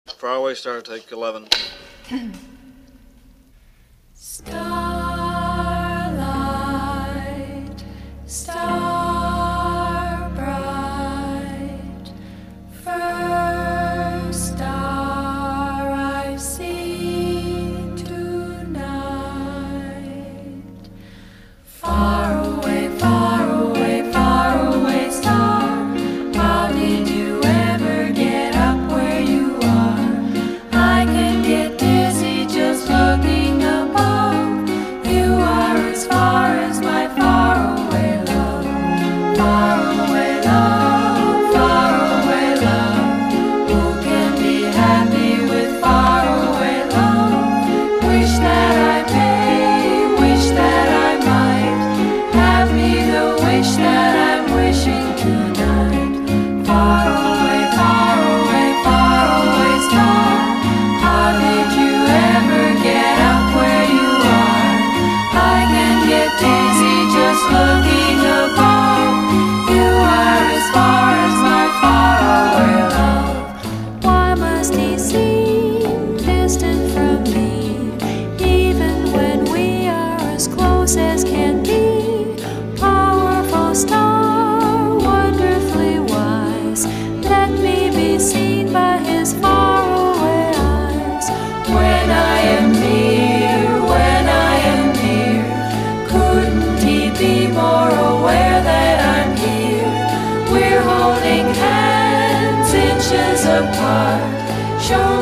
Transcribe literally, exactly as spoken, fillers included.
Faraway Star, take eleven. Starlight, star bright, first star I've seen tonight. Far away, far away, far away star, how did you ever get up where you are? I can get dizzy just looking above. You are as far as my faraway love. Faraway love, faraway love. Who can be happy with faraway love? Wish that I may, wish that I might have me the wish that I'm wishing tonight. Faraway, faraway, faraway star, how did you ever get up where you are? I can get dizzy just looking above. You are as far as my faraway love. Why must he seem distant from me, even when we are as close as can be? Powerful star, wonderfully wise, let me be seen by his faraway eyes. When I am near, when I am near, couldn't he be more aware that I'm here? We're holding hands inches apart. Show